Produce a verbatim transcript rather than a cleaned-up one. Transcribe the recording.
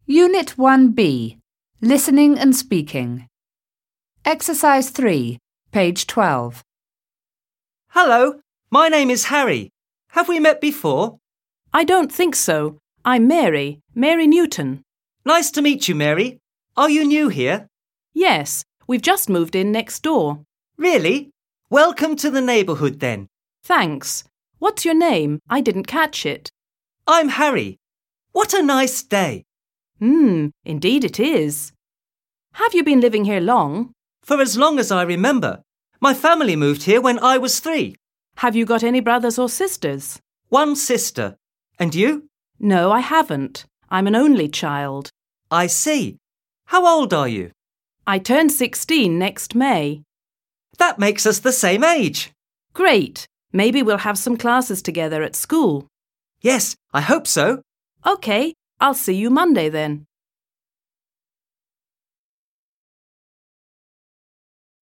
Unit one B, Listening and Speaking. Exercise three, page twelve. Hello, my name is Harry. Have we met before? I don't think so. I'm Mary, Mary Newton. Nice to meet you, Mary. Are you new here? Yes, we've just moved in next door. Really? Welcome to the neighbourhood then. Thanks. What's your name? I didn't catch it. I'm Harry. What a nice day. Hmm, indeed it is. Have you been living here long? For as long as I remember. My family moved here when I was three. Have you got any brothers or sisters? One sister. And you? No, I haven't. I'm an only child. I see. How old are you? I turn sixteen next May. That makes us the same age. Great. Maybe we'll have some classes together at school. Yes, I hope so. OK, I'll see you Monday then.